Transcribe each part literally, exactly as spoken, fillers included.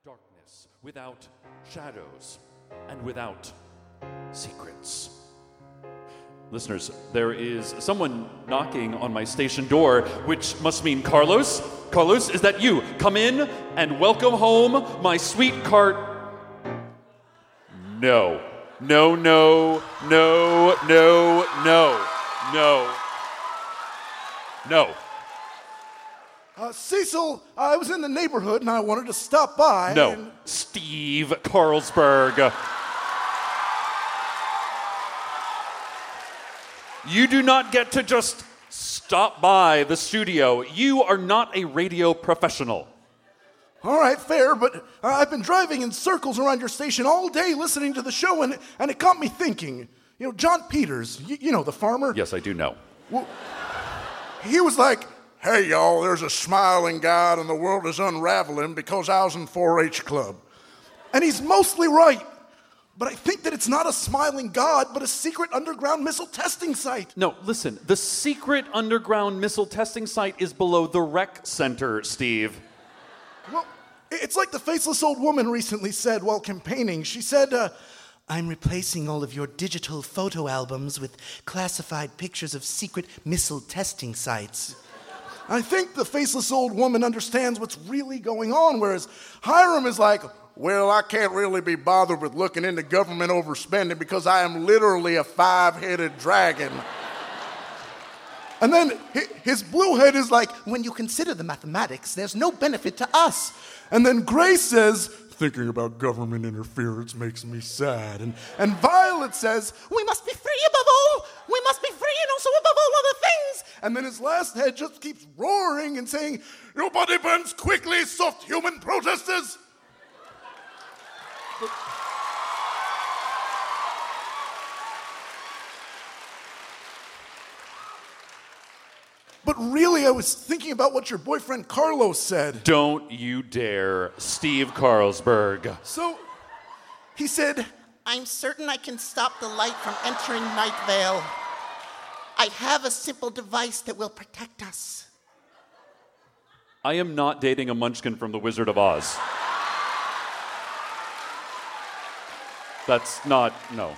darkness, without shadows, and without secrets. Listeners, there is someone knocking on my station door, which must mean Carlos. Carlos, is that you? Come in and welcome home my sweet cart. No. No, no, no, no, no, no, no. Uh, Cecil, I was in the neighborhood and I wanted to stop by. No, and... Steve Carlsberg. You do not get to just stop by the studio. You are not a radio professional. All right, fair, but uh, I've been driving in circles around your station all day listening to the show, and, and it got me thinking. You know, John Peters, you, you know, the farmer? Yes, I do know. Well, he was like, hey, y'all, there's a smiling God and the world is unraveling because I was in four H club. And he's mostly right. But I think that it's not a smiling God, but a secret underground missile testing site. No, listen, the secret underground missile testing site is below the rec center, Steve. Well, it's like the faceless old woman recently said while campaigning. She said, uh, I'm replacing all of your digital photo albums with classified pictures of secret missile testing sites. I think the faceless old woman understands what's really going on, whereas Hiram is like, well, I can't really be bothered with looking into government overspending because I am literally a five-headed dragon. And then his blue head is like, when you consider the mathematics, there's no benefit to us. And then Gray says, thinking about government interference makes me sad. And, and Violet says, we must be free above all. We must be free and also above all other things. And then his last head just keeps roaring and saying, your body burns quickly, soft human protesters. But, but really, I was thinking about what your boyfriend Carlos said. Don't you dare, Steve Carlsberg. So, he said, I'm certain I can stop the light from entering Night Vale. I have a simple device that will protect us. I am not dating a munchkin from The Wizard of Oz. That's not, no.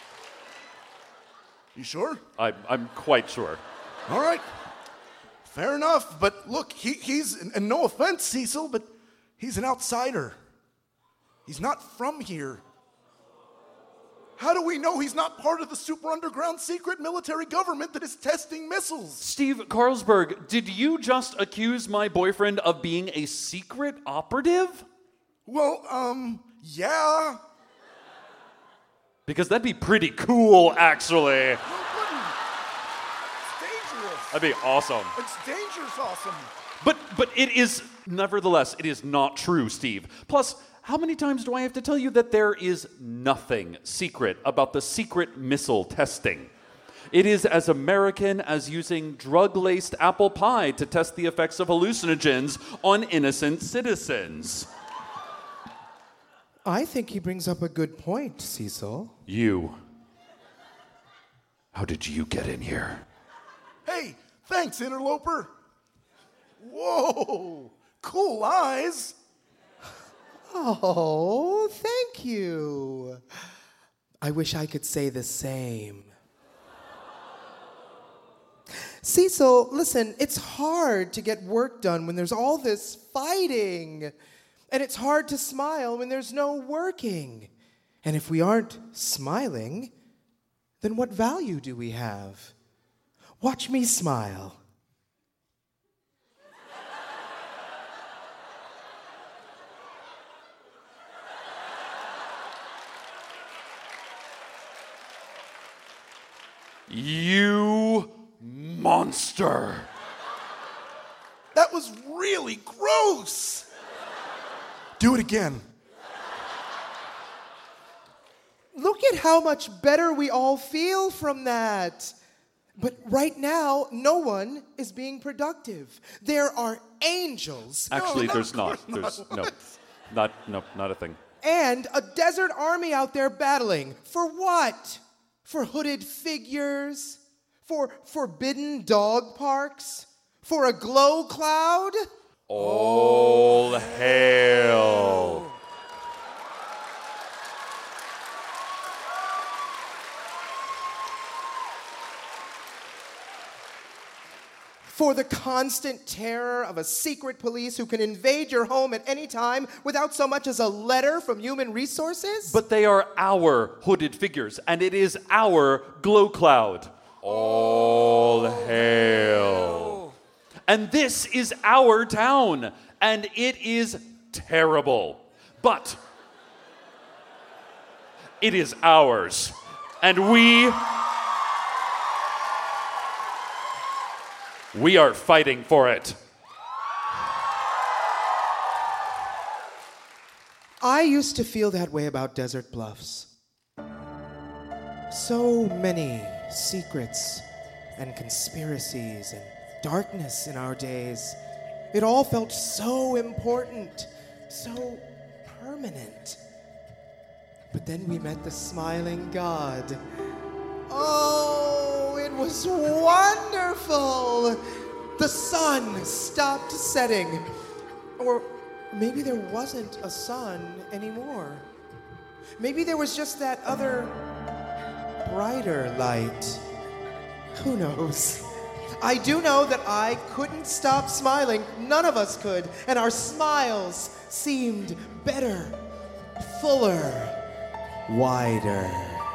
You sure? I, I'm quite sure. All right. Fair enough. But look, he, he's, and no offense, Cecil, but he's an outsider. He's not from here. How do we know he's not part of the super underground secret military government that is testing missiles? Steve Carlsberg, did you just accuse my boyfriend of being a secret operative? Well, um, yeah. Because that'd be pretty cool, actually. No, it wouldn't. It's dangerous. That'd be awesome. It's dangerous awesome. But but it is, nevertheless, it is not true, Steve. Plus, how many times do I have to tell you that there is nothing secret about the secret missile testing? It is as American as using drug-laced apple pie to test the effects of hallucinogens on innocent citizens. I think he brings up a good point, Cecil. You. How did you get in here? Hey, thanks, interloper. Whoa, cool eyes. Oh, thank you. I wish I could say the same. Cecil, listen, it's hard to get work done when there's all this fighting. And it's hard to smile when there's no working. And if we aren't smiling, then what value do we have? Watch me smile. You monster. That was really gross. Do it again. Look at how much better we all feel from that. But right now, no one is being productive. There are angels. Actually, No, there's of not. course There's no, not no, not a thing. And a desert army out there battling. For what? For hooded figures? For forbidden dog parks? For a glow cloud? All hail. For the constant terror of a secret police who can invade your home at any time without so much as a letter from Human Resources? But they are our hooded figures, and it is our glow cloud. All hail. And this is our town, and it is terrible. But it is ours, and we... We are fighting for it. I used to feel that way about Desert Bluffs. So many secrets and conspiracies and darkness in our days. It all felt so important, so permanent. But then we met the smiling God. Oh, it was wonderful! The sun stopped setting. Or maybe there wasn't a sun anymore. Maybe there was just that other, brighter light. Who knows? I do know that I couldn't stop smiling. None of us could. And our smiles seemed better, fuller, wider.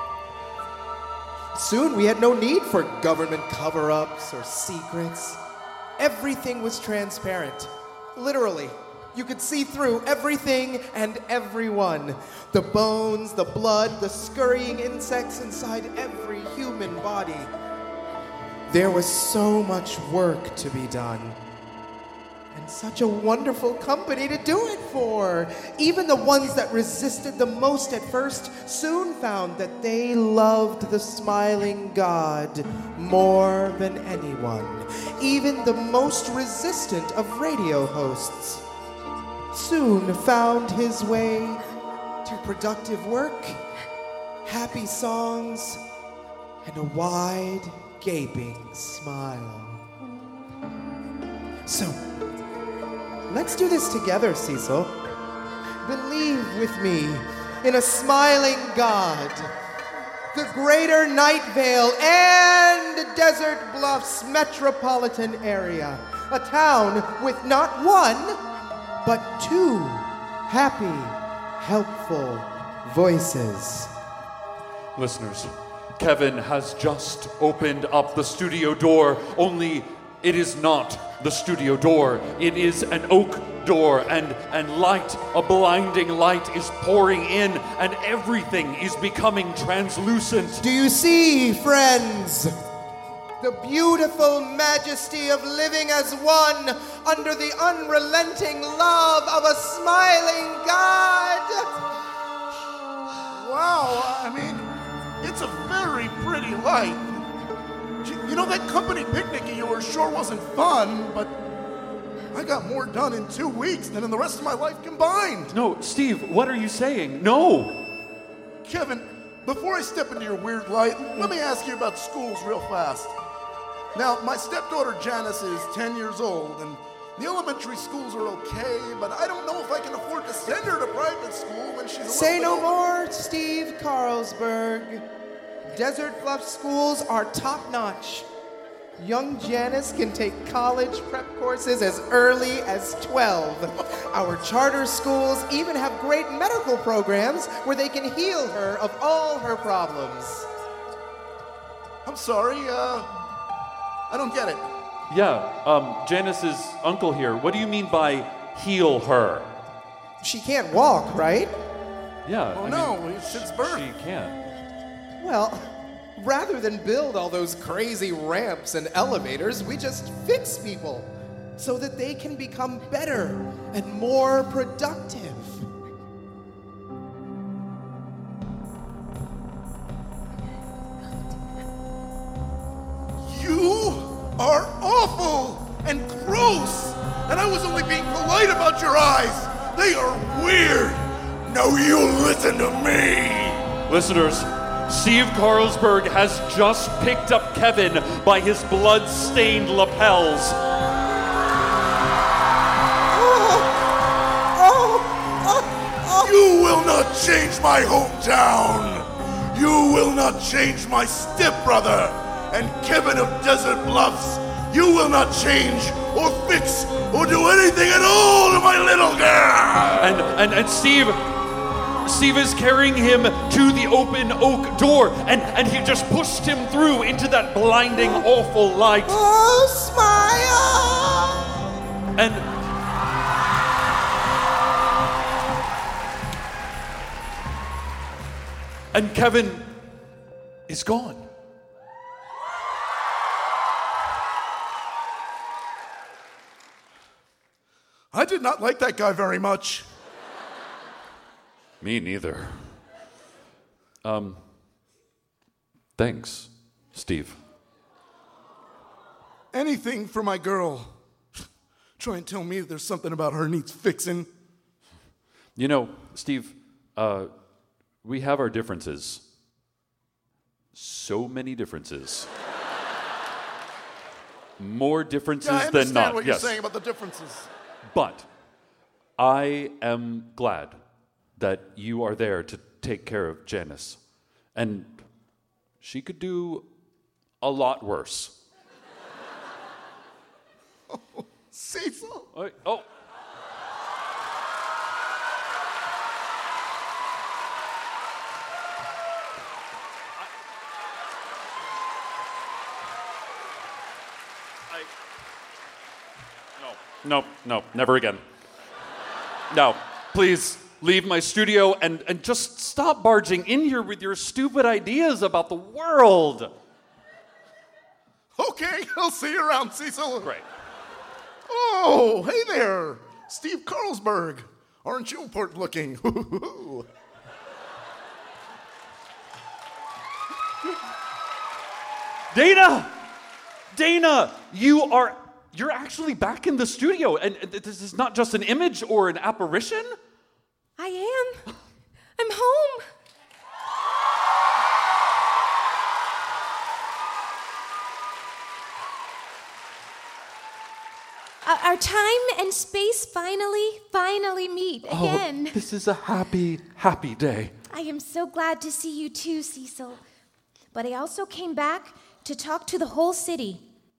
Soon we had no need for government cover-ups or secrets. Everything was transparent. Literally. You could see through everything and everyone. The bones, the blood, the scurrying insects inside every human body. There was so much work to be done. And such a wonderful company to do it for. Even the ones that resisted the most at first soon found that they loved the smiling God more than anyone. Even the most resistant of radio hosts soon found his way to productive work, happy songs, and a wide, gaping smile. So, let's do this together, Cecil. Believe with me in a smiling God, the greater Night Vale and Desert Bluffs metropolitan area, a town with not one, but two happy, helpful voices. Listeners, Kevin has just opened up the studio door, only it is not the studio door. It is an oak door, and, and light, a blinding light is pouring in, and everything is becoming translucent. Do you see, friends? The beautiful majesty of living as one under the unrelenting love of a smiling God. Wow, I mean, it's a very pretty light. You know, that company picnic of yours sure wasn't fun, but I got more done in two weeks than in the rest of my life combined. No, Steve, what are you saying? No! Kevin, before I step into your weird light, let me ask you about schools real fast. Now, my stepdaughter Janice is ten years old, and the elementary schools are okay, but I don't know if I can afford to send her to private school when she's a Say little no more, Steve Carlsberg. Desert Bluff schools are top-notch. Young Janice can take college prep courses as early as twelve. Our charter schools even have great medical programs where they can heal her of all her problems. I'm sorry, uh, I don't get it. Yeah, um, Janice's uncle here. What do you mean by heal her? She can't walk, right? Yeah. Oh I no, mean, since birth. she can't. Well, rather than build all those crazy ramps and elevators, we just fix people so that they can become better and more productive. You are awful and gross, and I was only being polite about your eyes. They are weird. Now you listen to me. Listeners, Steve Carlsberg has just picked up Kevin by his blood-stained lapels. You will not change my hometown. You will not change my stepbrother. And Kevin of Desert Bluffs You will not change or fix or do anything at all to my little girl! And, and, and Steve, Steve is carrying him to the open oak door, and, and he just pushed him through into that blinding, awful light. Oh, smile! And and Kevin is gone. I did not like that guy very much. Me neither. Um, thanks, Steve. Anything for my girl. Try and tell me that there's something about her needs fixing. You know, Steve, uh, we have our differences. So many differences. More differences Yeah, I than understand not. what you're yes. saying about the differences. But I am glad that you are there to take care of Janice. And she could do a lot worse. Oh, Cecil. Oh. oh. I, no, no, no, never again. No, please leave my studio and, and just stop barging in here with your stupid ideas about the world. Okay, I'll see you around, Cecil. Great. Oh, hey there, Steve Carlsberg. Aren't you important looking? Dana! Dana, you are, you're actually back in the studio, and this is not just an image or an apparition? I am. I'm home. Uh, our time and space finally, finally meet again. Oh, this is a happy, happy day. I am so glad to see you too, Cecil. But I also came back to talk to the whole city.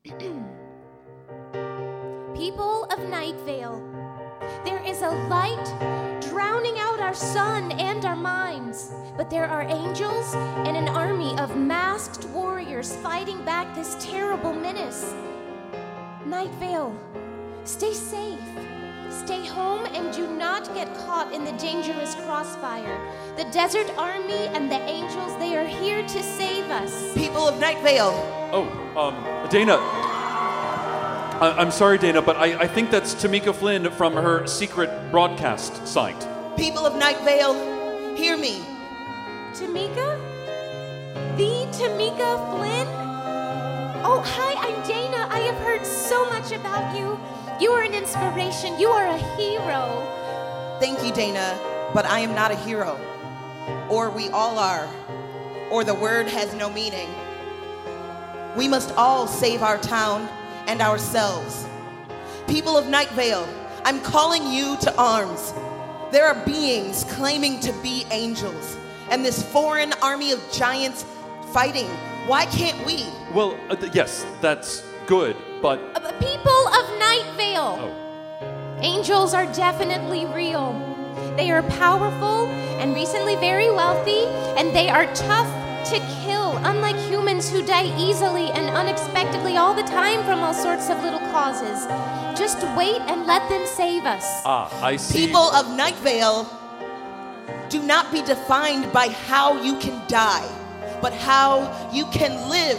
People of Night Vale, there is a light drowning out our sun and our minds, but there are angels and an army of masked warriors fighting back this terrible menace. Night Vale, stay safe. Stay home and do not get caught in the dangerous crossfire. The Desert Army and the angels, they are here to save us. People of Night Vale. Oh, um, Dana. I- I'm sorry, Dana, but I-, I think that's Tamika Flynn from her secret broadcast site. People of Night Vale, hear me. Tamika? The Tamika Flynn? Oh, hi, I'm Dana. I have heard so much about you. You are an inspiration. You are a hero. Thank you, Dana, but I am not a hero. Or we all are. Or the word has no meaning. We must all save our town and ourselves. People of Night Vale, I'm calling you to arms. There are beings claiming to be angels, and this foreign army of giants fighting. Why can't we? Well, uh, th- yes, that's good, but... Uh, people of Night Vale. Oh. Angels are definitely real. They are powerful and recently very wealthy, and they are tough to kill, unlike humans who die easily and unexpectedly all the time from all sorts of little causes. Just wait and let them save us. Ah, I see. People of Night Vale, do not be defined by how you can die, but how you can live.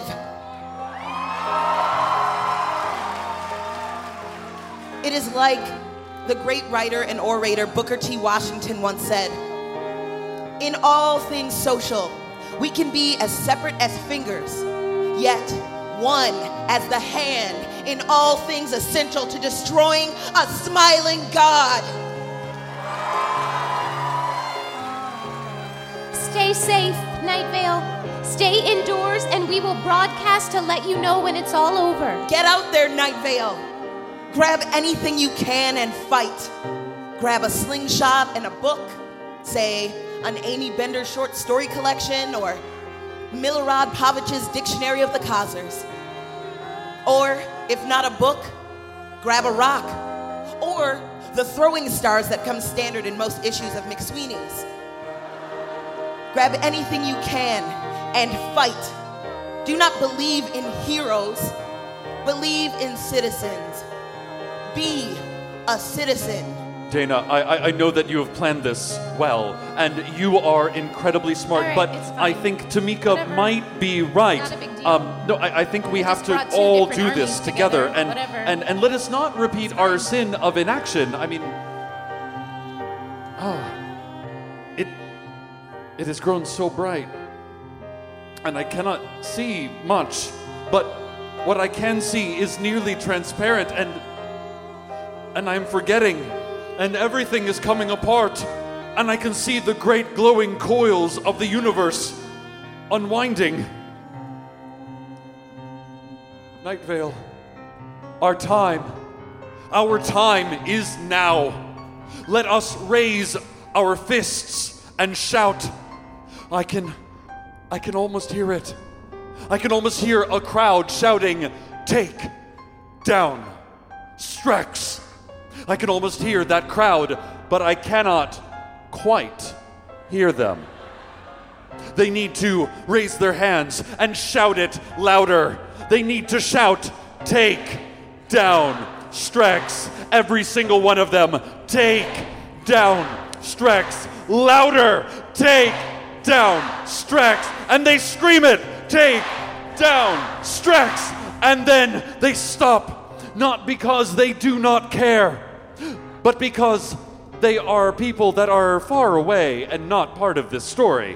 It is like the great writer and orator Booker T. Washington once said, in all things social, we can be as separate as fingers, yet one as the hand in all things essential to destroying a smiling God. Stay safe, Night Vale. Stay indoors, and we will broadcast to let you know when it's all over. Get out there, Night Vale. Grab anything you can and fight. Grab a slingshot and a book, say an Amy Bender short story collection or Milorad Pavich's Dictionary of the Khazars. Or If not a book, grab a rock. Or the throwing stars that come standard in most issues of McSweeney's. Grab anything you can and fight. Do not believe in heroes. Believe in citizens. Be a citizen. Dana, I, I, I know that you have planned this well, and you are incredibly smart, All right, but it's fine. I think Tamika Whatever. might be right. Not a big deal. Um, no, I, I think we I have just to brought two all different do this armies together, together, and, whatever. and and let us not repeat our sin of inaction. I mean, oh, it it has grown so bright, and I cannot see much, but what I can see is nearly transparent, and and I'm forgetting. And everything is coming apart, and I can see the great glowing coils of the universe unwinding. Night Vale, our time, our time is now. Let us raise our fists and shout. I can, I can almost hear it. I can almost hear a crowd shouting, "Take down Strex." I can almost hear that crowd, but I cannot quite hear them. They need to raise their hands and shout it louder. They need to shout, "Take down Strex." Every single one of them. Take down Strex. Louder. Take down Strex. And they scream it. Take down Strex. And then they stop. Not because they do not care, but because they are people that are far away and not part of this story.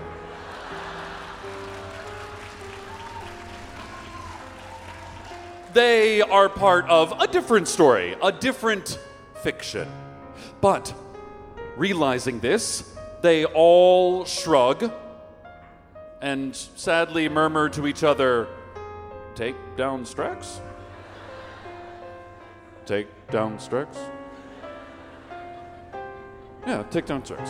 They are part of a different story, a different fiction. But realizing this, they all shrug and sadly murmur to each other, "Take down Strex? Take down Strex? Yeah, take down Strex."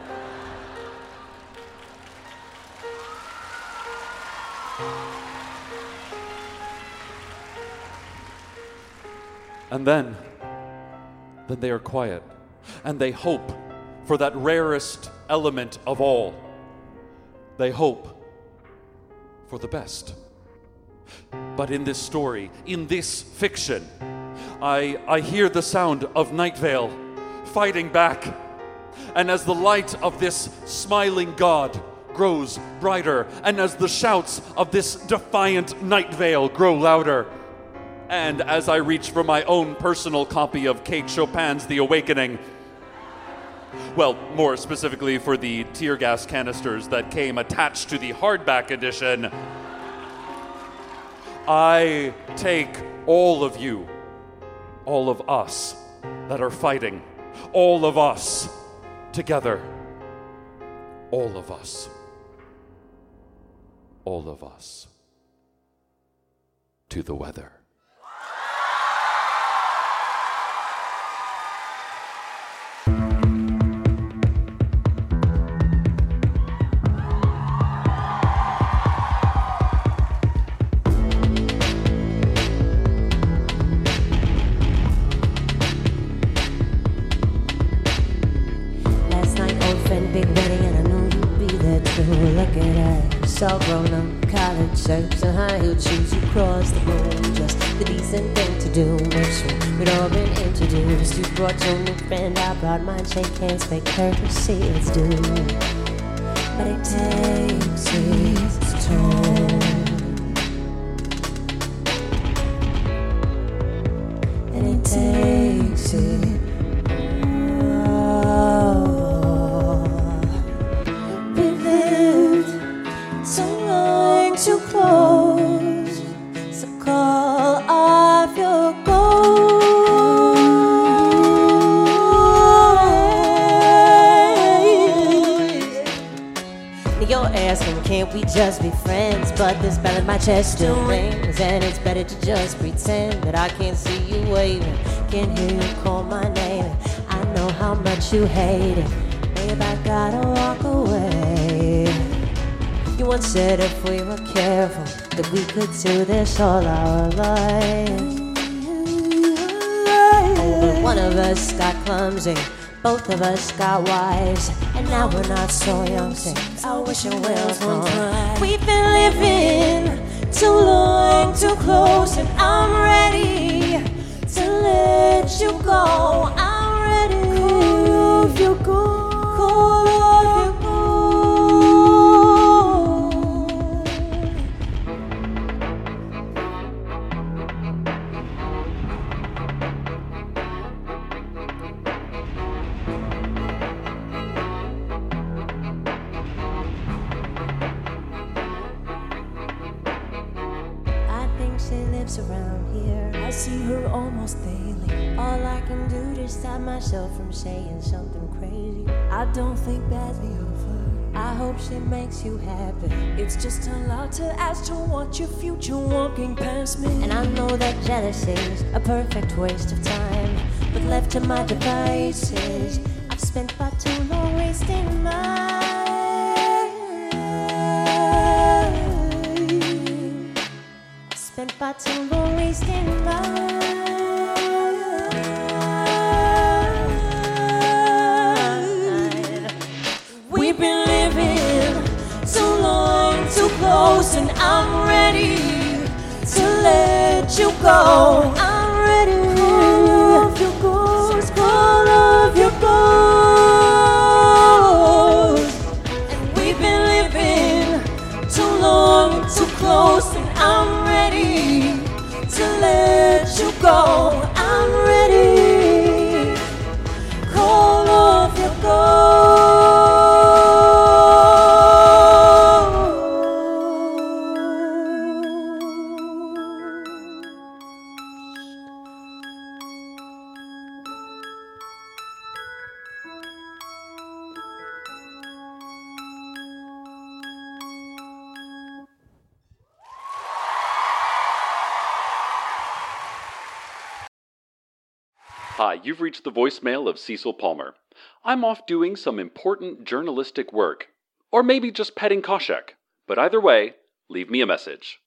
And then, then they are quiet, and they hope for that rarest element of all. They hope for the best. But in this story, in this fiction, I, I hear the sound of Night Vale fighting back. And as the light of this smiling god grows brighter, and as the shouts of this defiant Night Vale grow louder, and as I reach for my own personal copy of Kate Chopin's The Awakening, well, more specifically for the tear gas canisters that came attached to the hardback edition, I take all of you, all of us that are fighting, all of us together, all of us, all of us to the weather. All grown up, collared shirts and high heel shoes. You cross the road, just the decent thing to do. Make sure we'd all been introduced. You brought your new friend, I brought mine. Shake hands, fake courtesy, it's due. But it takes its toll, and it takes it. Too close, so call off your gold. You're asking, can't we just be friends? But this bell in my chest still rings, and it's better to just pretend that I can't see you waving, can't hear you call my name. I know how much you hate it, babe, I gotta walk away. You once said if we were careful that we could do this all our lives. but one of us got clumsy. Both of us got wise, and now we're not so young since our wishing wells won't dry. We've been living too long, too close, and I'm ready to let you go. I'm ready. Call off your go. Call off your go. Around here, I see her almost daily. All I can do to stop myself from saying something crazy. I don't think badly of her. I hope she makes you happy. It's just a lot to ask to watch your future walking past me. And I know that jealousy's a perfect waste of time, but left to my devices, I've spent far too long wasting mine. Spent far too long wasting mine. We've been living too long, too close, and I'm ready to let you go. I'm ready. Call off your ghost, call off your ghost. And we've been living too long, too close, and I'm ready to let you go. I'm ready. Call off your ghost. Hi, you've reached the voicemail of Cecil Palmer. I'm off doing some important journalistic work. Or maybe just petting Koshek. But either way, leave me a message.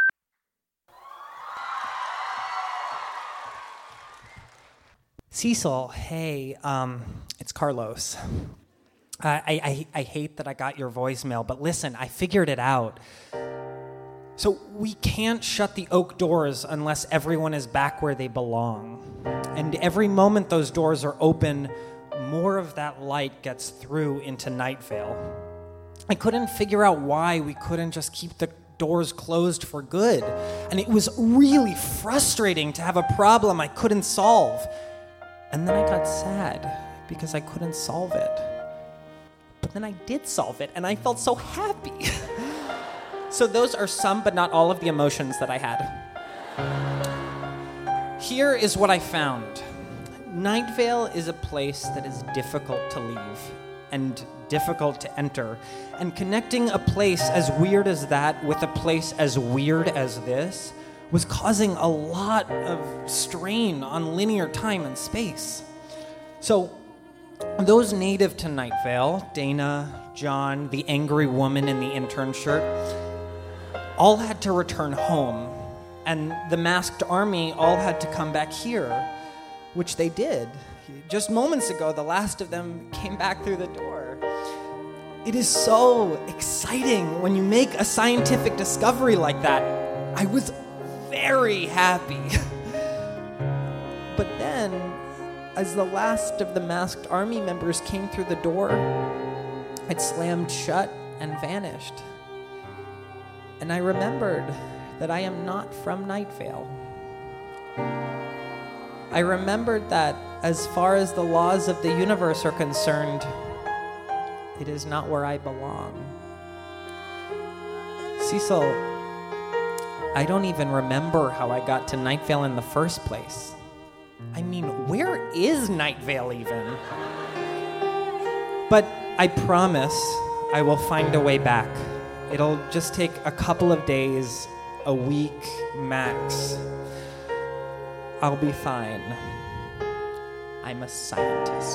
Cecil, hey, um, it's Carlos. I, I, I hate that I got your voicemail, but listen, I figured it out. So we can't shut the oak doors unless everyone is back where they belong. And every moment those doors are open, more of that light gets through into Night Vale. I couldn't figure out why we couldn't just keep the doors closed for good. And it was really frustrating to have a problem I couldn't solve. And then I got sad because I couldn't solve it. But then I did solve it, and I felt so happy. So those are some, but not all of the emotions that I had. Here is what I found. Night Vale is a place that is difficult to leave and difficult to enter. And connecting a place as weird as that with a place as weird as this was causing a lot of strain on linear time and space. So those native to Night Vale, Dana, John, the angry woman in the intern shirt, all had to return home. And the masked army all had to come back here, which they did. Just moments ago, the last of them came back through the door. It is so exciting when you make a scientific discovery like that. I was very happy. But then, as the last of the masked army members came through the door, it slammed shut and vanished. And I remembered that I am not from Night Vale. I remembered that as far as the laws of the universe are concerned, it is not where I belong. Cecil, I don't even remember how I got to Night Vale in the first place. I mean, where is Night Vale even? But I promise I will find a way back. It'll just take a couple of days, a week max. I'll be fine. I'm a scientist.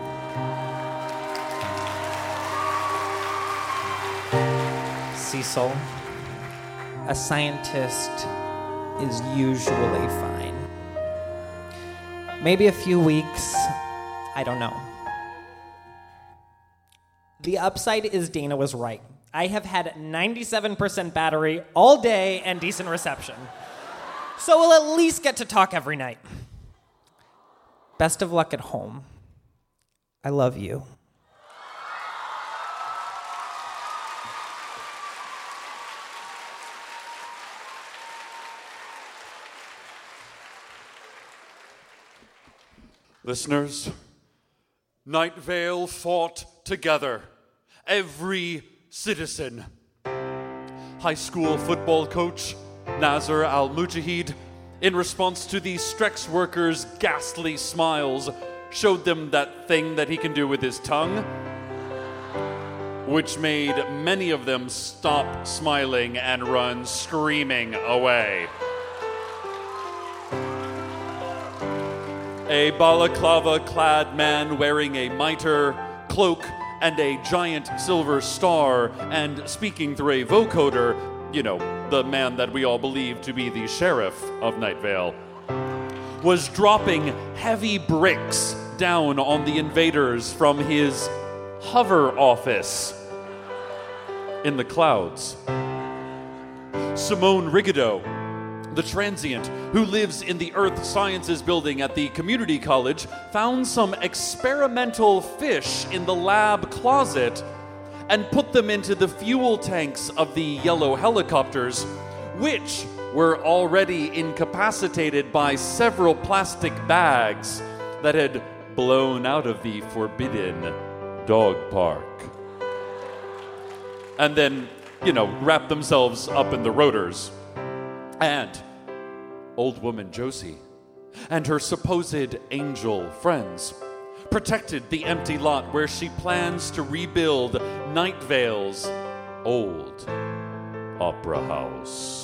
Cecil, a scientist is usually fine. Maybe a few weeks. I don't know. The upside is Dana was right. I have had ninety-seven percent battery all day and decent reception. So we'll at least get to talk every night. Best of luck at home. I love you. Listeners, Night Vale fought together. Every citizen. High school football coach Nazar Al-Mujahid, in response to the Strex workers' ghastly smiles, showed them that thing that he can do with his tongue, which made many of them stop smiling and run screaming away. A balaclava-clad man wearing a mitre, cloak, and a giant silver star, and speaking through a vocoder, you know, the man that we all believe to be the sheriff of Night Vale, was dropping heavy bricks down on the invaders from his hover office in the clouds. Simone Rigido, the transient who lives in the Earth Sciences building at the community college, found some experimental fish in the lab closet and put them into the fuel tanks of the yellow helicopters, which were already incapacitated by several plastic bags that had blown out of the forbidden dog park. And then, you know, wrapped themselves up in the rotors. And old woman Josie and her supposed angel friends protected the empty lot where she plans to rebuild Night Vale's old opera house.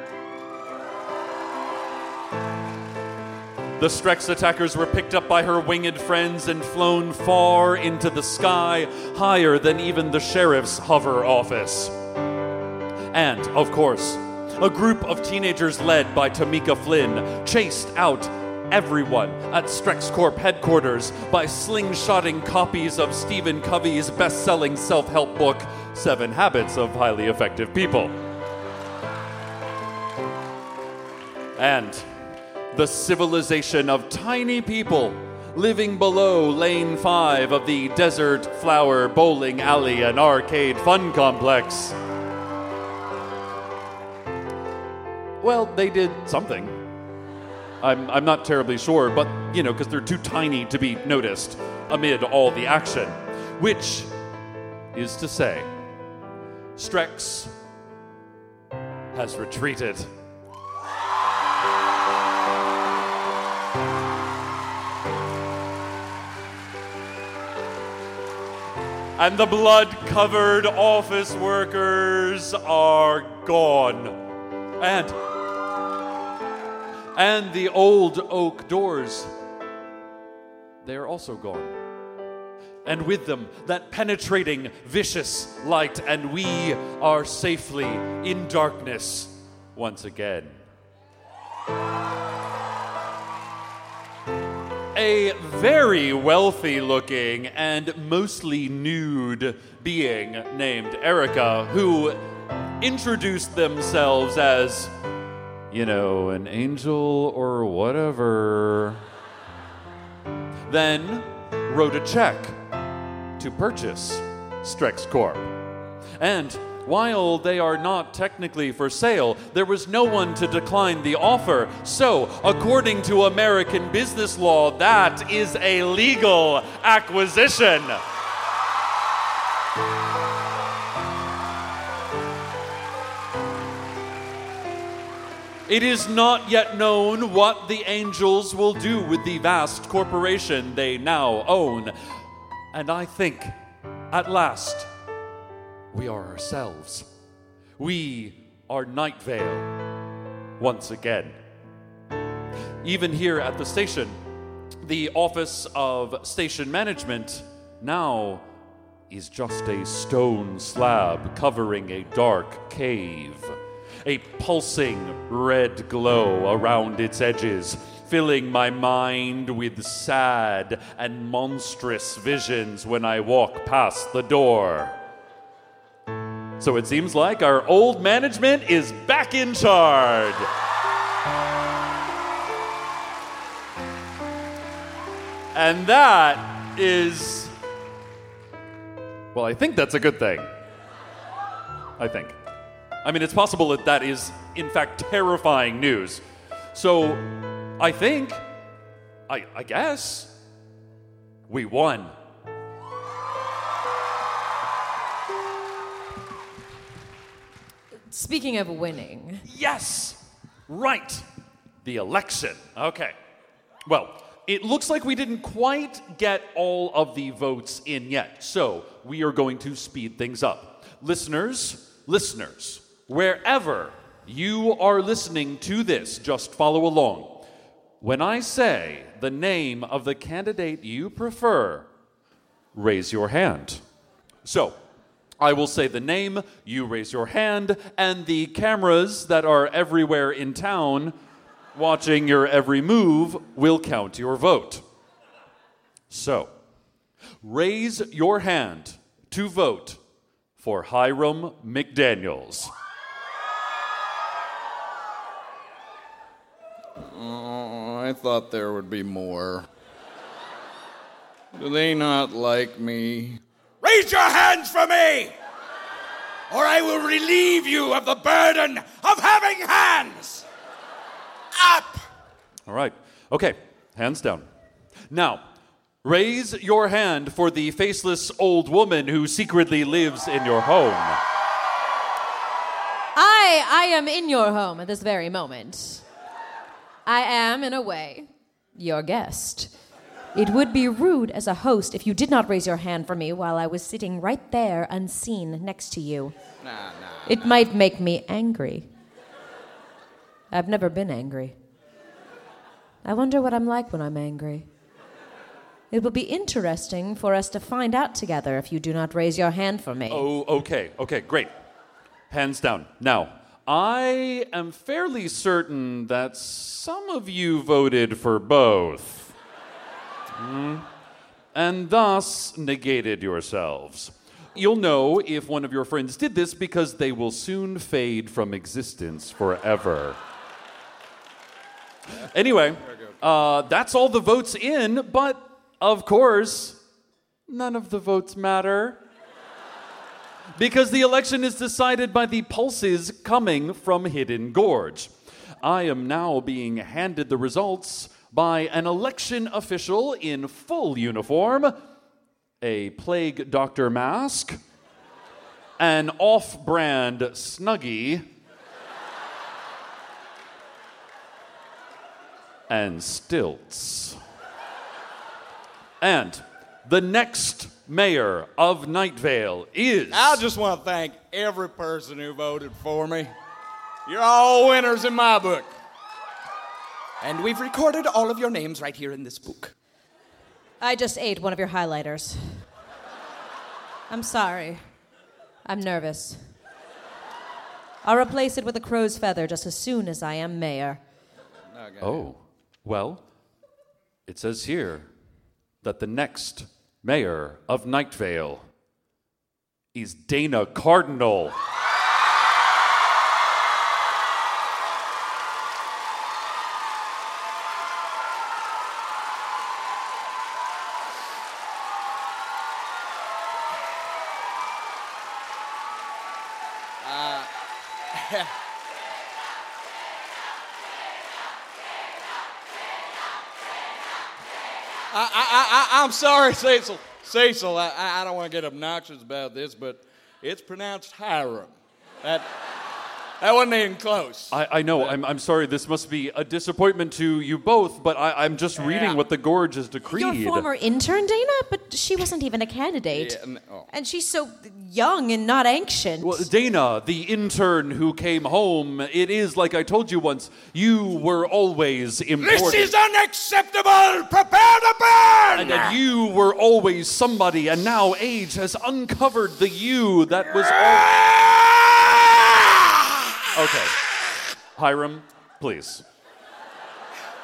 The Strex attackers were picked up by her winged friends and flown far into the sky, higher than even the sheriff's hover office. And, of course, a group of teenagers led by Tamika Flynn chased out everyone at Strex Corp headquarters by slingshotting copies of Stephen Covey's best-selling self-help book, Seven Habits of Highly Effective People. And the civilization of tiny people living below Lane five of the Desert Flower Bowling Alley and Arcade Fun Complex. Well, they did something. I'm I'm not terribly sure, but, you know, because they're too tiny to be noticed amid all the action. Which is to say, Strex has retreated. And the blood-covered office workers are gone. And And the old oak doors, they are also gone. And with them, that penetrating, vicious light, and we are safely in darkness once again. A very wealthy-looking and mostly nude being named Erica, who introduced themselves as, you know, an angel or whatever, then wrote a check to purchase Strex Corp. And while they are not technically for sale, there was no one to decline the offer. So, according to American business law, that is a legal acquisition. It is not yet known what the Angels will do with the vast corporation they now own. And I think, at last, we are ourselves. We are Night Vale once again. Even here at the station, the Office of Station Management now is just a stone slab covering a dark cave. A pulsing red glow around its edges, filling my mind with sad and monstrous visions when I walk past the door. So it seems like our old management is back in charge. And that is, well, I think that's a good thing. I think. I mean, it's possible that that is, in fact, terrifying news. So, I think, I, I guess, we won. Speaking of winning. Yes! Right. The election. Okay. Well, it looks like we didn't quite get all of the votes in yet, so we are going to speed things up. Listeners, listeners, wherever you are listening to this, just follow along. When I say the name of the candidate you prefer, raise your hand. So, I will say the name, you raise your hand, and the cameras that are everywhere in town watching your every move will count your vote. So, raise your hand to vote for Hiram McDaniels. Oh, I thought there would be more. Do they not like me? Raise your hands for me, or I will relieve you of the burden of having hands. Up! All right. Okay, hands down. Now, raise your hand for the faceless old woman who secretly lives in your home. I, I am in your home at this very moment. I am, in a way, your guest. It would be rude as a host if you did not raise your hand for me while I was sitting right there unseen next to you. Nah, nah. It might make me angry. I've never been angry. I wonder what I'm like when I'm angry. It will be interesting for us to find out together if you do not raise your hand for me. Oh, okay. Okay, great. Hands down. Now, I am fairly certain that some of you voted for both. Mm. And thus negated yourselves. You'll know if one of your friends did this because they will soon fade from existence forever. Anyway, uh, that's all the votes in, but of course, none of the votes matter. Because the election is decided by the pulses coming from Hidden Gorge. I am now being handed the results by an election official in full uniform, a plague doctor mask, an off-brand Snuggie, and stilts. And the next mayor of Night Vale is... I just want to thank every person who voted for me. You're all winners in my book. And we've recorded all of your names right here in this book. I just ate one of your highlighters. I'm sorry. I'm nervous. I'll replace it with a crow's feather just as soon as I am mayor. Okay. Oh, well, it says here that the next mayor of Night Vale is Dana Cardinal. I, I, I, I'm sorry, Cecil. Cecil, I, I don't want to get obnoxious about this, but it's pronounced Hiram. That, that wasn't even close. I, I know. I'm, I'm sorry. This must be a disappointment to you both, but I, I'm just reading Yeah. what the Gorge has decreed. Your former intern, Dana? But she wasn't even a candidate. Yeah, n- oh. And she's so young and not ancient. Well, Dana, the intern who came home, it is like I told you once, you were always important. This is unacceptable! Prepare to burn! And that you were always somebody, and now age has uncovered the you that was all... Okay. Hiram, please. I,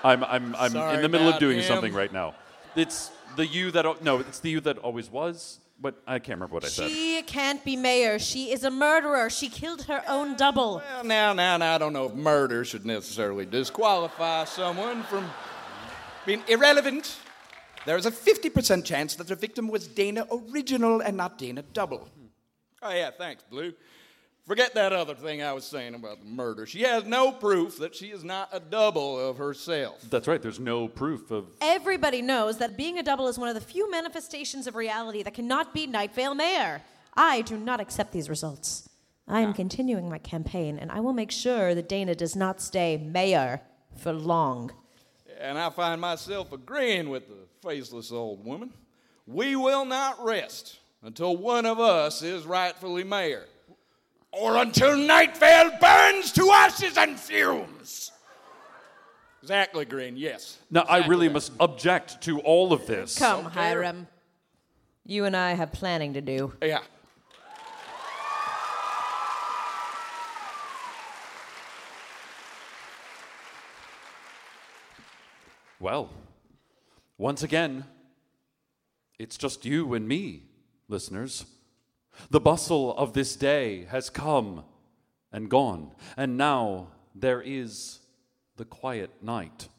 I'm I'm I'm Sorry in the middle of about doing him. something right now. It's the you that al- no, it's the you that always was. But I can't remember what I said. She can't be mayor. She is a murderer. She killed her own double. Well, now, now, now, I don't know if murder should necessarily disqualify someone from being irrelevant. There is a fifty percent chance that the victim was Dana Original and not Dana Double. Oh, yeah, thanks, Blue. Forget that other thing I was saying about the murder. She has no proof that she is not a double of herself. That's right. There's no proof of. Everybody knows that being a double is one of the few manifestations of reality that cannot be Night Vale Mayor. I do not accept these results. I am continuing my campaign, and I will make sure that Dana does not stay mayor for long. And I find myself agreeing with the faceless old woman. We will not rest until one of us is rightfully mayor. Or until Night Vale burns to ashes and fumes. Exactly, Green, yes. Now, exactly I really that. must object to all of this. Come, Hiram. You and I have planning to do. Yeah. Well, once again, it's just you and me, listeners. The bustle of this day has come and gone, and now there is the quiet night.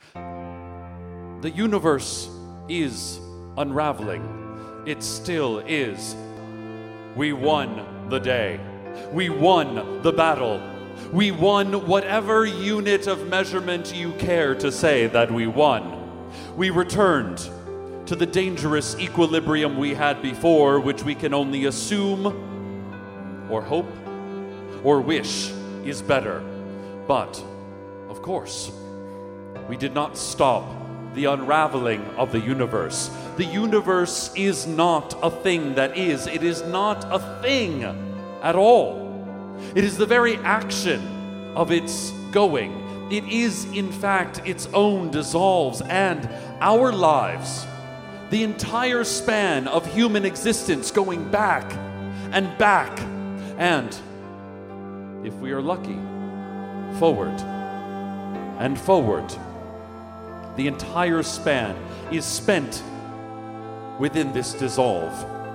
The universe is unraveling. It still is. We won the day. We won the battle. We won whatever unit of measurement you care to say that we won. We returned to the dangerous equilibrium we had before, which we can only assume or hope or wish is better. But, of course, we did not stop the unraveling of the universe. The universe is not a thing that is. It is not a thing at all. It is the very action of its going. It is, in fact, its own dissolves, and our lives, the entire span of human existence, going back and back, and, if we are lucky, forward and forward. The entire span is spent within this dissolve.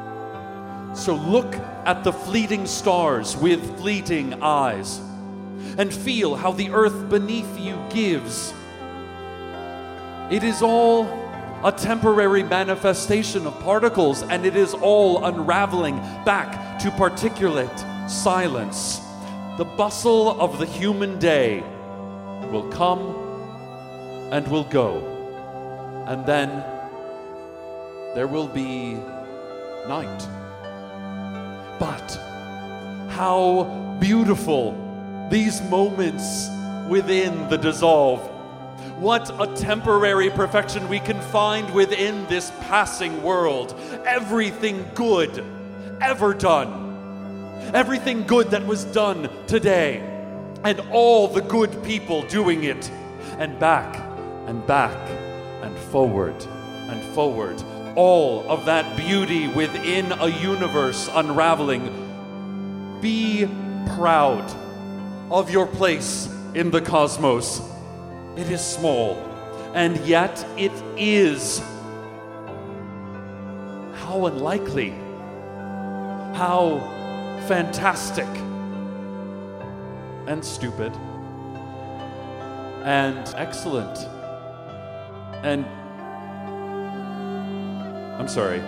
So look at the fleeting stars with fleeting eyes, and feel how the earth beneath you gives. It is all a temporary manifestation of particles, and it is all unraveling back to particulate silence. The bustle of the human day will come and will go, and then there will be night. But how beautiful these moments within the dissolve. What a temporary perfection we can find within this passing world. Everything good ever done. Everything good that was done today. And all the good people doing it. And back and back and forward and forward. All of that beauty within a universe unraveling. Be proud of your place in the cosmos. It is small, and yet it is. How unlikely. How fantastic. And stupid. And excellent. And I'm sorry.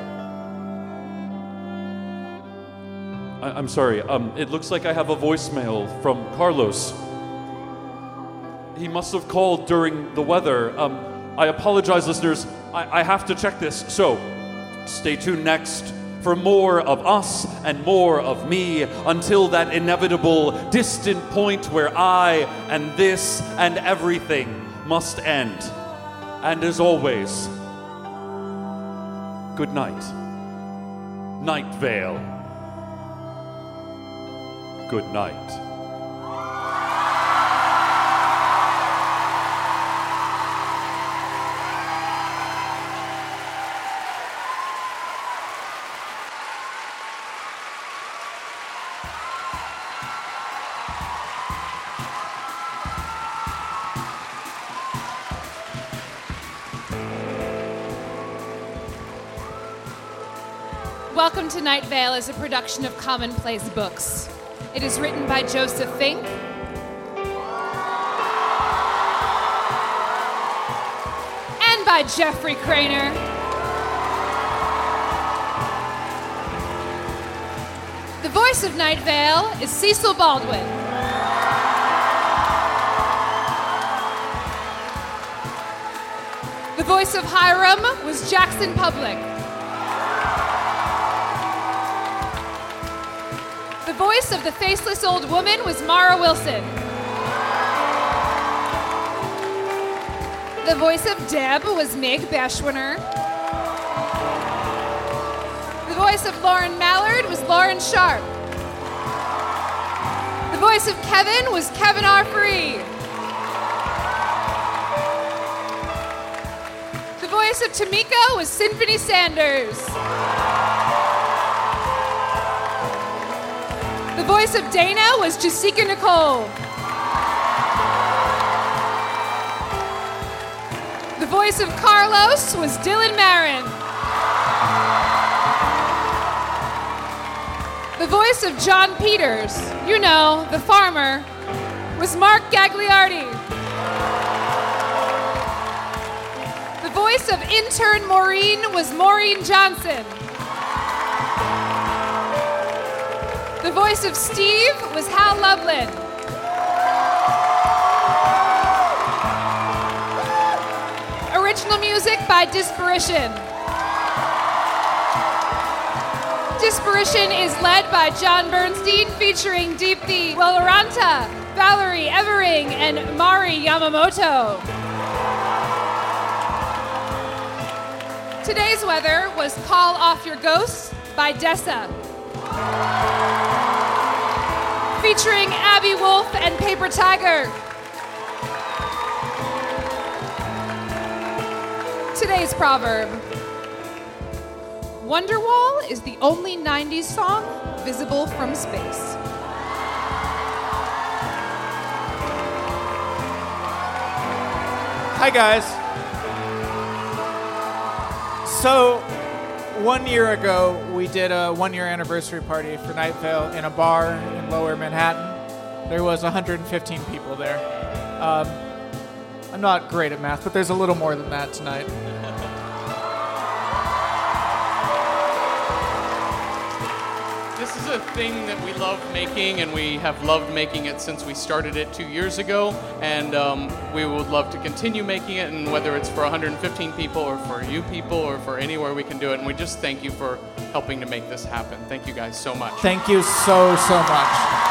I- I'm sorry. Um, it looks like I have a voicemail from Carlos. He must have called during the weather. Um, I apologize, listeners. I-, I have to check this. So, stay tuned next for more of us and more of me until that inevitable distant point where I and this and everything must end. And as always, good night. Night Vale. Good night. Welcome to Night Vale is a production of Commonplace Books. It is written by Joseph Fink. And by Jeffrey Craner. The voice of Night Vale is Cecil Baldwin. The voice of Hiram was Jackson Public. The voice of the faceless old woman was Mara Wilson. The voice of Deb was Meg Bashwiner. The voice of Lauren Mallard was Lauren Sharp. The voice of Kevin was Kevin R. Free. The voice of Tamika was Symphony Sanders. The voice of Dana was Jessica Nicole. The voice of Carlos was Dylan Marin. The voice of John Peters, you know, the farmer, was Mark Gagliardi. The voice of intern Maureen was Maureen Johnson. The voice of Steve was Hal Lublin. Original music by Disparition. Disparition is led by John Bernstein, featuring Deepthi Weloranta, Valerie Evering, and Mari Yamamoto. Today's weather was Call Off Your Ghosts by Dessa. Featuring Abby Wolf and Paper Tiger. Today's proverb. Wonderwall is the only nineties song visible from space. Hi, guys. So, one year ago, we did a one-year anniversary party for Night Vale in a bar in Lower Manhattan. There was one hundred fifteen people there. Um, I'm not great at math, but there's a little more than that tonight. This is a thing that we love making, and we have loved making it since we started it two years ago, and um, we would love to continue making it, and whether it's for one hundred fifteen people or for you people or for anywhere we can do it, and we just thank you for helping to make this happen. Thank you guys so much. Thank you so, so much.